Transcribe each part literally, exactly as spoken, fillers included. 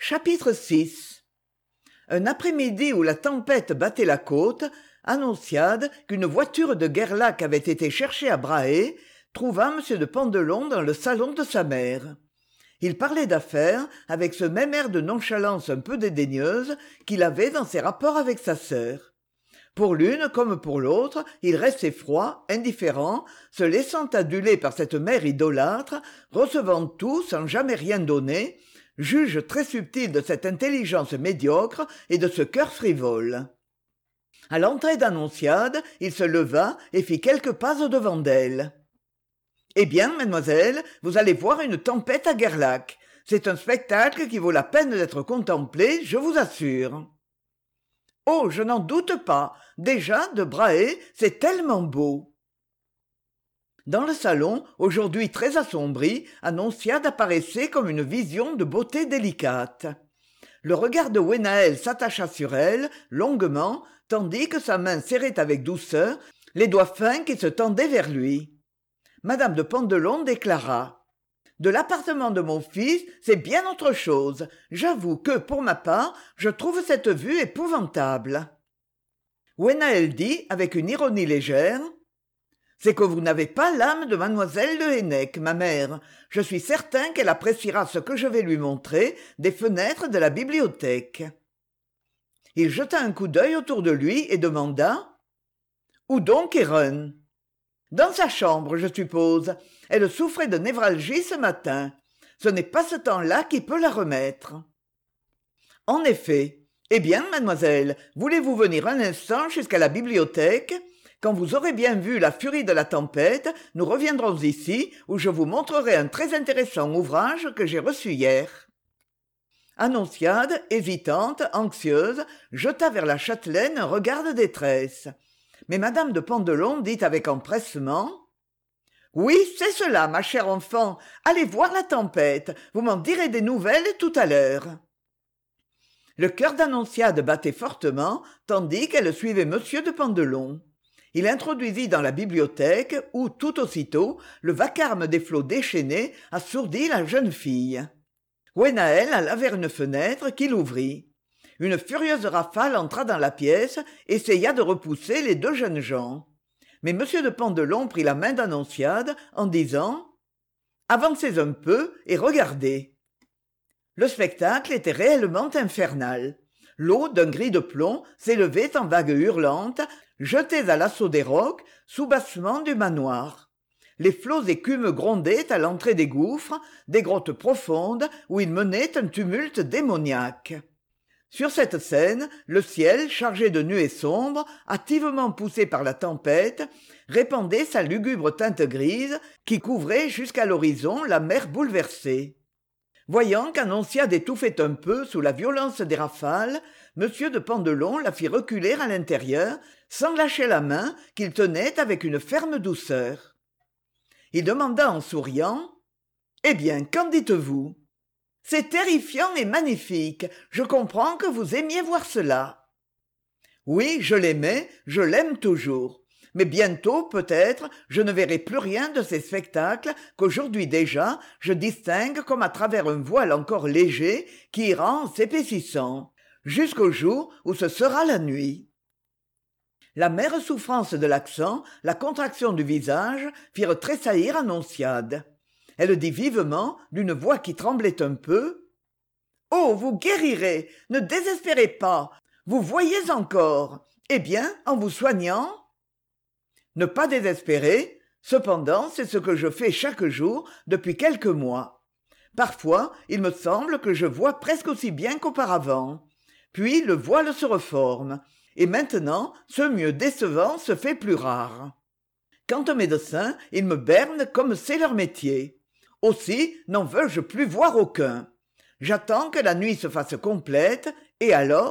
Chapitre six. Un après-midi où la tempête battait la côte, Annonciade, qu'une voiture de Gerlach avait été chercher à Brahe, trouva m de Pandelon dans le salon de sa mère. Il parlait d'affaires avec ce même air de nonchalance un peu dédaigneuse qu'il avait dans ses rapports avec sa sœur. Pour l'une comme pour l'autre, il restait froid, indifférent, se laissant aduler par cette mère idolâtre, recevant tout sans jamais rien donner, juge très subtil de cette intelligence médiocre et de ce cœur frivole. À l'entrée d'Annonciade, il se leva et fit quelques pas au-devant d'elle. « Eh bien, mademoiselle, vous allez voir une tempête à Gerlach. C'est un spectacle qui vaut la peine d'être contemplé, je vous assure. »« Oh, je n'en doute pas. Déjà, de Brahe, c'est tellement beau. » Dans le salon, aujourd'hui très assombri, Annonciade apparaissait comme une vision de beauté délicate. Le regard de Gwenaël s'attacha sur elle, longuement, tandis que sa main serrait avec douceur les doigts fins qui se tendaient vers lui. Madame de Pandelon déclara : « De l'appartement de mon fils, c'est bien autre chose. J'avoue que, pour ma part, je trouve cette vue épouvantable. » Gwenaël dit, avec une ironie légère : « C'est que vous n'avez pas l'âme de mademoiselle de Hennec, ma mère. Je suis certain qu'elle appréciera ce que je vais lui montrer des fenêtres de la bibliothèque. » Il jeta un coup d'œil autour de lui et demanda : « Où donc est Reine ? » ?»« Dans sa chambre, je suppose. Elle souffrait de névralgie ce matin. Ce n'est pas ce temps-là qui peut la remettre. » « En effet. Eh bien, mademoiselle, voulez-vous venir un instant jusqu'à la bibliothèque ? Quand vous aurez bien vu la furie de la tempête, nous reviendrons ici, où je vous montrerai un très intéressant ouvrage que j'ai reçu hier. » Annonciade, hésitante, anxieuse, jeta vers la châtelaine un regard de détresse. Mais madame de Pandelon dit avec empressement : « Oui, c'est cela, ma chère enfant. Allez voir la tempête. Vous m'en direz des nouvelles tout à l'heure. » Le cœur d'Annonciade battait fortement, tandis qu'elle suivait monsieur de Pandelon. Il introduisit dans la bibliothèque, où, tout aussitôt, le vacarme des flots déchaînés assourdit la jeune fille. Gwenaël alla vers une fenêtre qu'il ouvrit. Une furieuse rafale entra dans la pièce, essaya de repousser les deux jeunes gens. Mais m de Pandelon prit la main d'Annonciade en disant : « Avancez un peu et regardez. » Le spectacle était réellement infernal. L'eau, d'un gris de plomb, s'élevait en vagues hurlantes, jetées à l'assaut des rocs, soubassement du manoir. Les flots écumes grondaient à l'entrée des gouffres, des grottes profondes où ils menaient un tumulte démoniaque. Sur cette scène, le ciel, chargé de nuées sombres, hâtivement poussé par la tempête, répandait sa lugubre teinte grise qui couvrait jusqu'à l'horizon la mer bouleversée. Voyant qu'Annonciade étouffait un peu sous la violence des rafales, m de Pandelon la fit reculer à l'intérieur, sans lâcher la main qu'il tenait avec une ferme douceur. Il demanda en souriant : « Eh bien, qu'en dites-vous ? C'est terrifiant et magnifique. Je comprends que vous aimiez voir cela. » « Oui, je l'aimais, je l'aime toujours. Mais bientôt, peut-être, je ne verrai plus rien de ces spectacles qu'aujourd'hui déjà je distingue comme à travers un voile encore léger qui ira en s'épaississant, jusqu'au jour où ce sera la nuit. » L'amère souffrance de l'accent, la contraction du visage firent tressaillir Annonciade. Elle dit vivement, d'une voix qui tremblait un peu : « Oh, vous guérirez, ne désespérez pas, vous voyez encore. Eh bien, en vous soignant ? » Ne pas désespérer, cependant, c'est ce que je fais chaque jour depuis quelques mois. Parfois, il me semble que je vois presque aussi bien qu'auparavant. Puis le voile se reforme, et maintenant, ce mieux décevant se fait plus rare. Quant aux médecins, ils me bernent comme c'est leur métier. Aussi, n'en veux-je plus voir aucun. J'attends que la nuit se fasse complète, et alors ?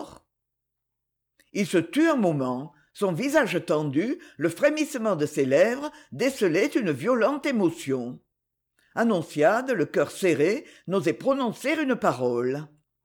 Il se tut un moment. Son visage tendu, le frémissement de ses lèvres décelaient une violente émotion. Annonciade, le cœur serré, n'osait prononcer une parole.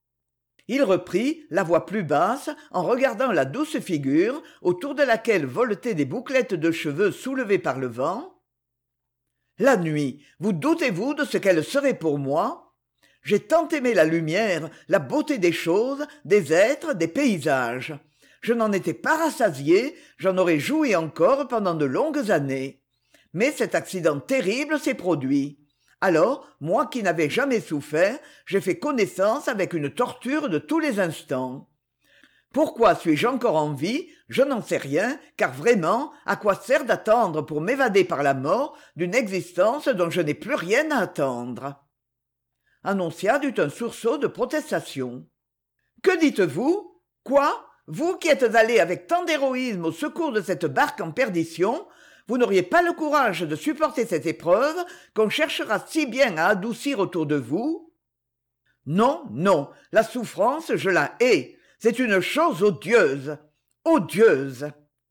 Il reprit, la voix plus basse, en regardant la douce figure, autour de laquelle voletaient des bouclettes de cheveux soulevées par le vent. « La nuit, vous doutez-vous de ce qu'elle serait pour moi ? J'ai tant aimé la lumière, la beauté des choses, des êtres, des paysages. Je n'en étais pas rassasié, j'en aurais joui encore pendant de longues années. Mais cet accident terrible s'est produit. Alors, moi qui n'avais jamais souffert, j'ai fait connaissance avec une torture de tous les instants. Pourquoi suis-je encore en vie? Je n'en sais rien, car vraiment, à quoi sert d'attendre pour m'évader par la mort d'une existence dont je n'ai plus rien à attendre? Annonciade eut un sursaut de protestation. « Que dites-vous? Quoi? Vous qui êtes allé avec tant d'héroïsme au secours de cette barque en perdition, vous n'auriez pas le courage de supporter cette épreuve qu'on cherchera si bien à adoucir autour de vous? Non, non, la souffrance, je la hais. C'est une chose odieuse, odieuse. »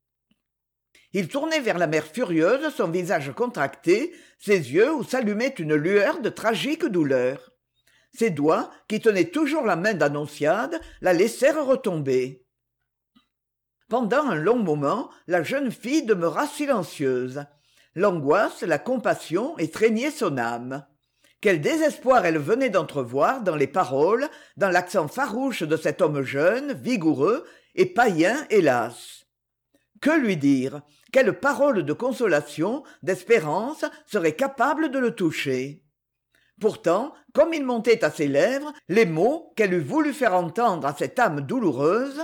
Il tournait vers la mer furieuse son visage contracté, ses yeux où s'allumait une lueur de tragique douleur. Ses doigts, qui tenaient toujours la main d'Annonciade, la laissèrent retomber. Pendant un long moment, la jeune fille demeura silencieuse. L'angoisse, la compassion étreignaient son âme. Quel désespoir elle venait d'entrevoir dans les paroles, dans l'accent farouche de cet homme jeune, vigoureux et païen, hélas. Que lui dire? Quelle parole de consolation, d'espérance serait capable de le toucher? Pourtant, comme il montait à ses lèvres, les mots qu'elle eût voulu faire entendre à cette âme douloureuse,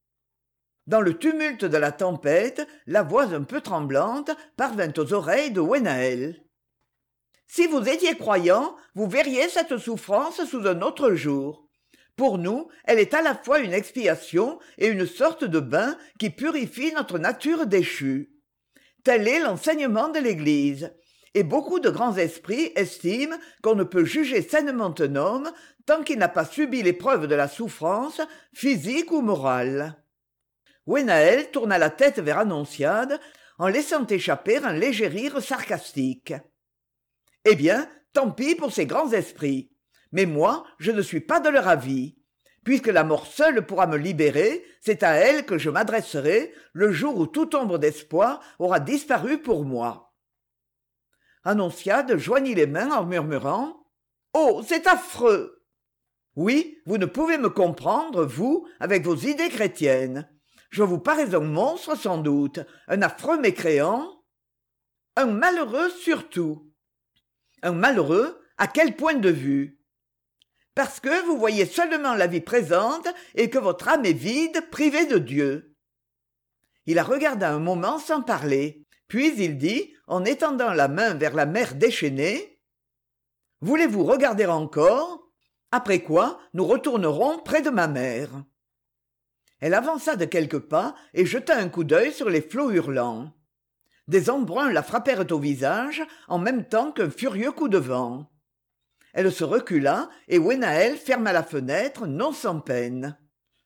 dans le tumulte de la tempête, la voix un peu tremblante parvint aux oreilles de Gwenaël. Si vous étiez croyant, vous verriez cette souffrance sous un autre jour. Pour nous, elle est à la fois une expiation et une sorte de bain qui purifie notre nature déchue. Tel est l'enseignement de l'Église, et beaucoup de grands esprits estiment qu'on ne peut juger sainement un homme tant qu'il n'a pas subi l'épreuve de la souffrance, physique ou morale. Gwenaël tourna la tête vers Annonciade en laissant échapper un léger rire sarcastique. « Eh bien, tant pis pour ces grands esprits. Mais moi, je ne suis pas de leur avis. Puisque la mort seule pourra me libérer, c'est à elle que je m'adresserai le jour où toute ombre d'espoir aura disparu pour moi. » Annonciade joignit les mains en murmurant « Oh, c'est affreux !» « Oui, vous ne pouvez me comprendre, vous, avec vos idées chrétiennes. Je vous parais un monstre sans doute, un affreux mécréant, un malheureux surtout. Un malheureux, à quel point de vue? Parce que vous voyez seulement la vie présente et que votre âme est vide, privée de Dieu. » Il la regarda un moment sans parler, puis il dit, en étendant la main vers la mer déchaînée, « Voulez-vous regarder encore? Après quoi, nous retournerons près de ma mère. » Elle avança de quelques pas et jeta un coup d'œil sur les flots hurlants. Des embruns la frappèrent au visage en même temps qu'un furieux coup de vent. Elle se recula et Gwenaël ferma la fenêtre, non sans peine.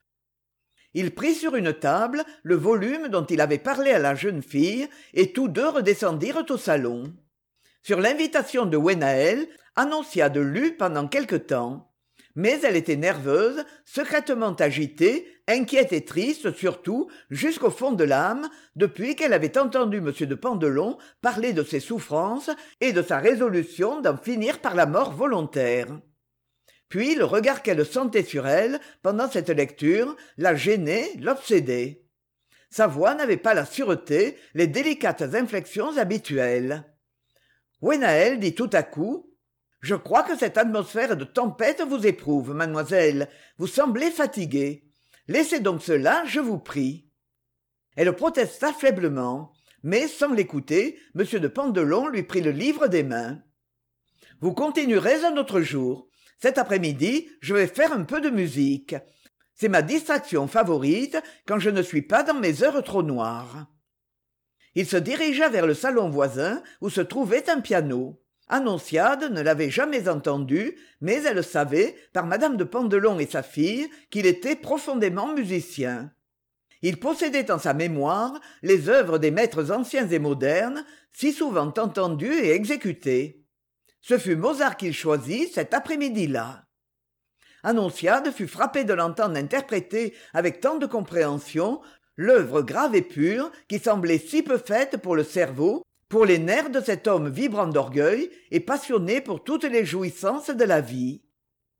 Il prit sur une table le volume dont il avait parlé à la jeune fille et tous deux redescendirent au salon. Sur l'invitation de Gwenaël, Annonciade lut pendant quelque temps. Mais elle était nerveuse, secrètement agitée, inquiète et triste surtout, jusqu'au fond de l'âme, depuis qu'elle avait entendu M. de Pandelon parler de ses souffrances et de sa résolution d'en finir par la mort volontaire. Puis le regard qu'elle sentait sur elle, pendant cette lecture, la gênait, l'obsédait. Sa voix n'avait pas la sûreté, les délicates inflexions habituelles. Gwenaël dit tout à coup: « Je crois que cette atmosphère de tempête vous éprouve, mademoiselle. Vous semblez fatiguée. Laissez donc cela, je vous prie. » Elle protesta faiblement, mais sans l'écouter, M. de Pandelon lui prit le livre des mains. « Vous continuerez un autre jour. Cet après-midi, je vais faire un peu de musique. C'est ma distraction favorite quand je ne suis pas dans mes heures trop noires. » Il se dirigea vers le salon voisin où se trouvait un piano. Annonciade ne l'avait jamais entendu, mais elle savait, par madame de Pandelon et sa fille, qu'il était profondément musicien. Il possédait en sa mémoire les œuvres des maîtres anciens et modernes, si souvent entendues et exécutées. Ce fut Mozart qu'il choisit cet après-midi-là. Annonciade fut frappée de l'entendre interpréter avec tant de compréhension l'œuvre grave et pure qui semblait si peu faite pour le cerveau, pour les nerfs de cet homme vibrant d'orgueil et passionné pour toutes les jouissances de la vie.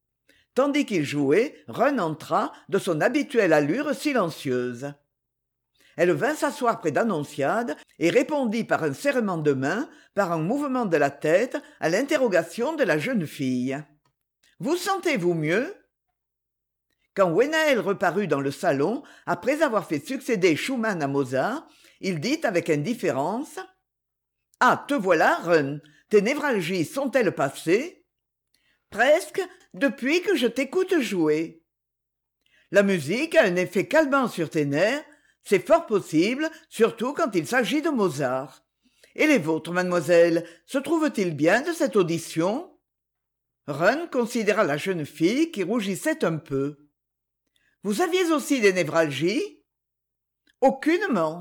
Tandis qu'il jouait, Run entra, de son habituelle allure silencieuse. Elle vint s'asseoir près d'Annonciade et répondit par un serrement de main, par un mouvement de la tête, à l'interrogation de la jeune fille. « Vous sentez-vous mieux ?» Quand Gwenaël reparut dans le salon, après avoir fait succéder Schumann à Mozart, il dit avec indifférence « Ah, te voilà, Run, tes névralgies sont-elles passées ?»« Presque, depuis que je t'écoute jouer. »« La musique a un effet calmant sur tes nerfs, c'est fort possible, surtout quand il s'agit de Mozart. Et les vôtres, mademoiselle, se trouvent-ils bien de cette audition ?» Run considéra la jeune fille qui rougissait un peu. « Vous aviez aussi des névralgies ?»« Aucunement. »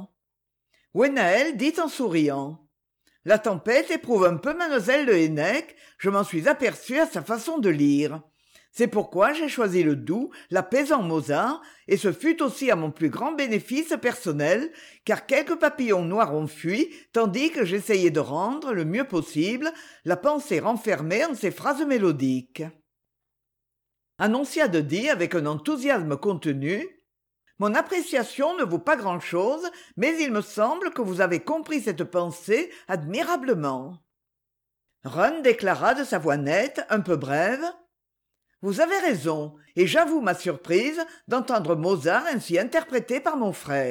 Gwenaël dit en souriant. « La tempête éprouve un peu mademoiselle de Hennec, je m'en suis aperçu à sa façon de lire. C'est pourquoi j'ai choisi le doux, l'apaisant Mozart, et ce fut aussi à mon plus grand bénéfice personnel, car quelques papillons noirs ont fui, tandis que j'essayais de rendre, le mieux possible, la pensée renfermée en ces phrases mélodiques. » Annonciade dit avec un enthousiasme contenu « Mon appréciation ne vaut pas grand-chose, mais il me semble que vous avez compris cette pensée admirablement. » Run déclara de sa voix nette, un peu brève « Vous avez raison, et j'avoue ma surprise d'entendre Mozart ainsi interprété par mon frère. »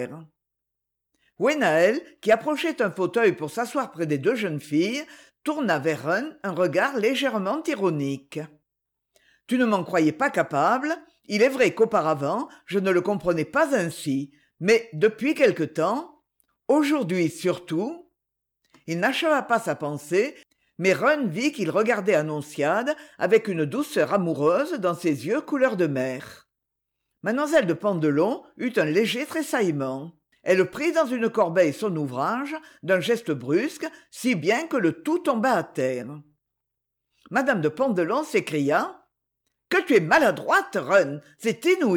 Gwenaël, qui approchait un fauteuil pour s'asseoir près des deux jeunes filles, tourna vers Run un regard légèrement ironique. « Tu ne m'en croyais pas capable. Il est vrai qu'auparavant, je ne le comprenais pas ainsi, mais depuis quelque temps, aujourd'hui surtout... » Il n'acheva pas sa pensée, mais Run vit qu'il regardait Annonciade avec une douceur amoureuse dans ses yeux couleur de mer. Mademoiselle de Pandelon eut un léger tressaillement. Elle prit dans une corbeille son ouvrage, d'un geste brusque, si bien que le tout tomba à terre. Madame de Pandelon s'écria « Que tu es maladroite, Run, c'est inouï !»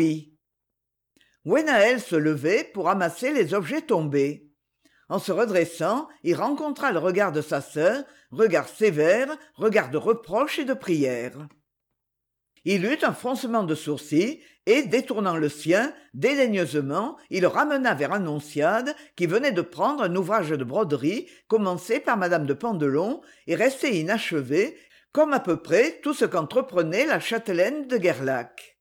Gwenaël se levait pour ramasser les objets tombés. En se redressant, il rencontra le regard de sa sœur, regard sévère, regard de reproche et de prière. Il eut un froncement de sourcils et, détournant le sien, dédaigneusement, il le ramena vers Annonciade, qui venait de prendre un ouvrage de broderie commencé par madame de Pandelon et resté inachevé, comme à peu près tout ce qu'entreprenait la châtelaine de Gerlach.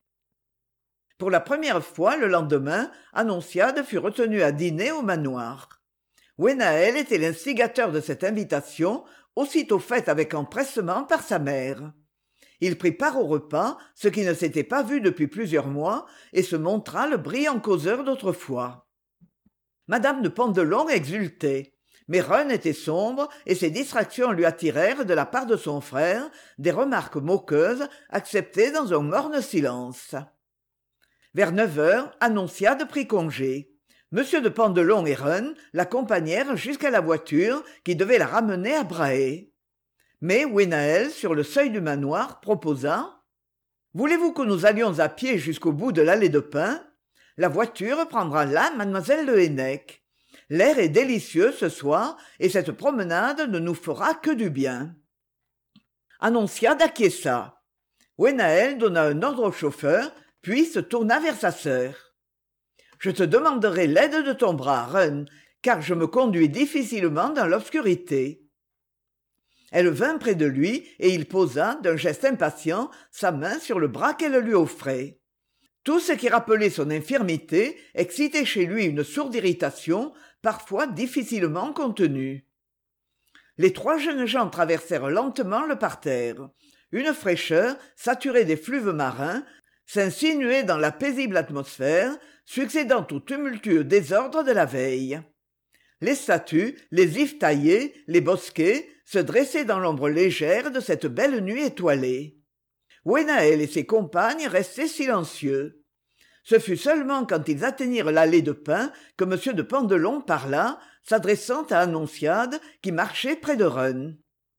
Pour la première fois, le lendemain, Annonciade fut retenue à dîner au manoir. Gwenaël était l'instigateur de cette invitation, aussitôt faite avec empressement par sa mère. Il prit part au repas, ce qui ne s'était pas vu depuis plusieurs mois, et se montra le brillant causeur d'autrefois. Madame de Pandelon exultait. Mais Run était sombre, et ses distractions lui attirèrent, de la part de son frère, des remarques moqueuses, acceptées dans un morne silence. Vers neuf heures, Annonciade prit congé. Monsieur de Pandelon et Run l'accompagnèrent jusqu'à la voiture qui devait la ramener à Brahe. Mais Gwenaël, sur le seuil du manoir, proposa « Voulez-vous que nous allions à pied jusqu'au bout de l'allée de pin ? La voiture prendra là mademoiselle de Hennec. L'air est délicieux ce soir, et cette promenade ne nous fera que du bien. » Annonciade acquiesça. Gwenaël donna un ordre au chauffeur, puis se tourna vers sa sœur. « Je te demanderai l'aide de ton bras, Run, car je me conduis difficilement dans l'obscurité. » Elle vint près de lui, et il posa, d'un geste impatient, sa main sur le bras qu'elle lui offrait. Tout ce qui rappelait son infirmité excitait chez lui une sourde irritation, parfois difficilement contenue. Les trois jeunes gens traversèrent lentement le parterre. Une fraîcheur, saturée des fleuves marins, s'insinuait dans la paisible atmosphère, succédant au tumultueux désordre de la veille. Les statues, les ifs taillés, les bosquets se dressaient dans l'ombre légère de cette belle nuit étoilée. Gwenaël et ses compagnes restaient silencieux. Ce fut seulement quand ils atteignirent l'allée de pin que M. de Pandelon parla, s'adressant à Annonciade, qui marchait près de Run.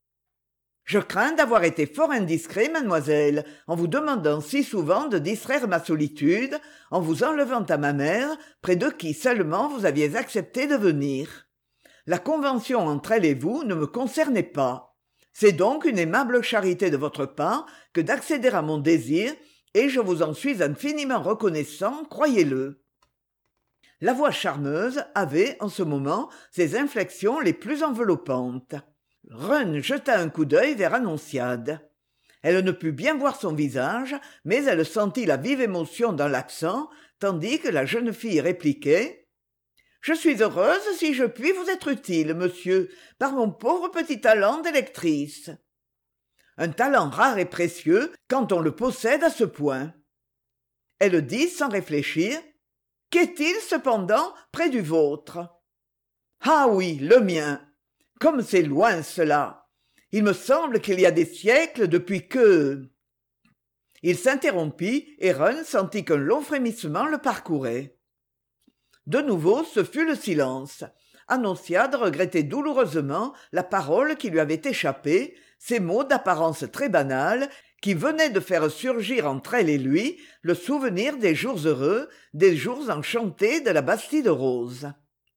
« Je crains d'avoir été fort indiscret, mademoiselle, en vous demandant si souvent de distraire ma solitude, en vous enlevant à ma mère, près de qui seulement vous aviez accepté de venir. La convention entre elle et vous ne me concernait pas. C'est donc une aimable charité de votre part que d'accéder à mon désir, et je vous en suis infiniment reconnaissant, croyez-le. » La voix charmeuse avait, en ce moment, ses inflexions les plus enveloppantes. Run jeta un coup d'œil vers Annonciade. Elle ne put bien voir son visage, mais elle sentit la vive émotion dans l'accent, tandis que la jeune fille répliquait « Je suis heureuse si je puis vous être utile, monsieur, par mon pauvre petit talent d'électrice. » Un talent rare et précieux quand on le possède à ce point. Elle dit sans réfléchir « Qu'est-il cependant près du vôtre ?»« Ah oui, le mien. Comme c'est loin cela. Il me semble qu'il y a des siècles depuis que... » Il s'interrompit et Run sentit qu'un long frémissement le parcourait. De nouveau, ce fut le silence. Annonciade regrettait douloureusement la parole qui lui avait échappé, ces mots d'apparence très banale qui venaient de faire surgir entre elle et lui le souvenir des jours heureux, des jours enchantés de la Bastide Rose.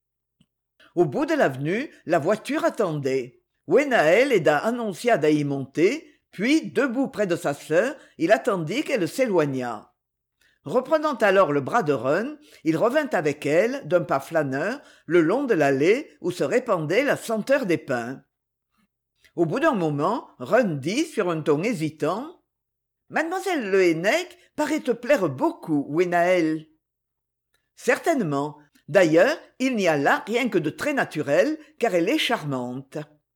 Au bout de l'avenue, la voiture attendait. Gwenaël aida Annonciade à y monter, puis, debout près de sa sœur, il attendit qu'elle s'éloignât. Reprenant alors le bras de Run, il revint avec elle, d'un pas flâneur, le long de l'allée où se répandait la senteur des pins. Au bout d'un moment, Run dit sur un ton hésitant « Mademoiselle Le Hennec paraît te plaire beaucoup, Gwenaël. »« Certainement. D'ailleurs, il n'y a là rien que de très naturel, car elle est charmante. »«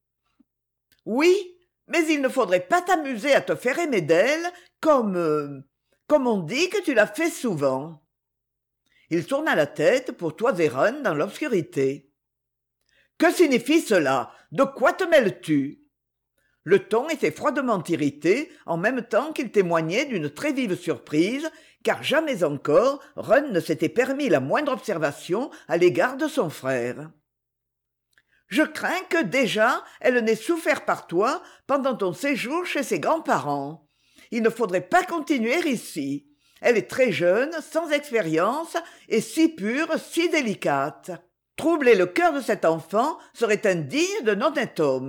Oui, mais il ne faudrait pas t'amuser à te faire aimer d'elle, comme... Euh, comme on dit que tu l'as fait souvent. » Il tourna la tête pour toiser Run dans l'obscurité. « Que signifie cela? De quoi te mêles-tu » Le ton était froidement irrité, en même temps qu'il témoignait d'une très vive surprise, car jamais encore Run ne s'était permis la moindre observation à l'égard de son frère. « Je crains que, déjà, elle n'ait souffert par toi pendant ton séjour chez ses grands-parents. Il ne faudrait pas continuer ici. Elle est très jeune, sans expérience, et si pure, si délicate. Troubler le cœur de cet enfant serait indigne d'un honnête homme. »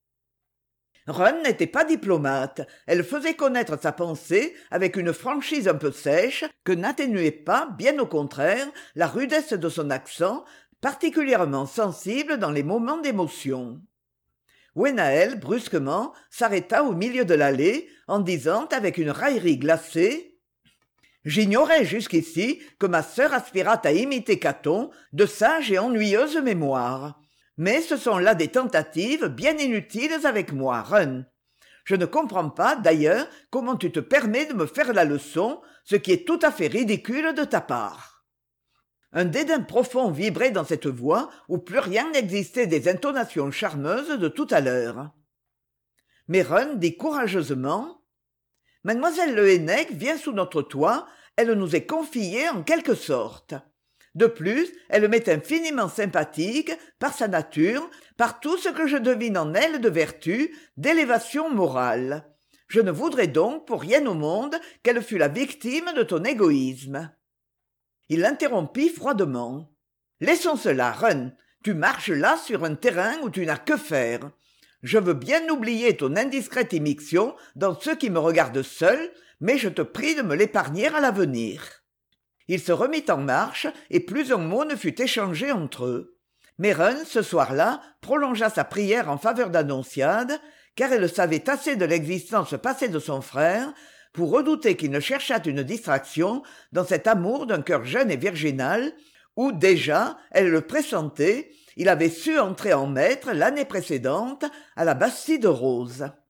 Run n'était pas diplomate, elle faisait connaître sa pensée avec une franchise un peu sèche que n'atténuait pas, bien au contraire, la rudesse de son accent, particulièrement sensible dans les moments d'émotion. Gwenaël, brusquement, s'arrêta au milieu de l'allée en disant avec une raillerie glacée « J'ignorais jusqu'ici que ma sœur aspirât à imiter Caton de sage et ennuyeuse mémoire. Mais ce sont là des tentatives bien inutiles avec moi, Run. Je ne comprends pas, d'ailleurs, comment tu te permets de me faire la leçon, ce qui est tout à fait ridicule de ta part. » Un dédain profond vibrait dans cette voix où plus rien n'existait des intonations charmeuses de tout à l'heure. Mais Run dit courageusement « Mademoiselle Le Hennec vient sous notre toit, elle nous est confiée en quelque sorte. De plus, elle m'est infiniment sympathique, par sa nature, par tout ce que je devine en elle de vertu, d'élévation morale. Je ne voudrais donc pour rien au monde qu'elle fût la victime de ton égoïsme. » Il l'interrompit froidement. « Laissons cela, Run. Tu marches là sur un terrain où tu n'as que faire. Je veux bien oublier ton indiscrète immixtion dans ce qui me regarde seul, mais je te prie de me l'épargner à l'avenir. » Il se remit en marche et plus un mot ne fut échangé entre eux. Mais Run, ce soir-là, prolongea sa prière en faveur d'Annonciade, car elle savait assez de l'existence passée de son frère pour redouter qu'il ne cherchât une distraction dans cet amour d'un cœur jeune et virginal, où déjà, elle le pressentait, il avait su entrer en maître l'année précédente à la Bastide Rose.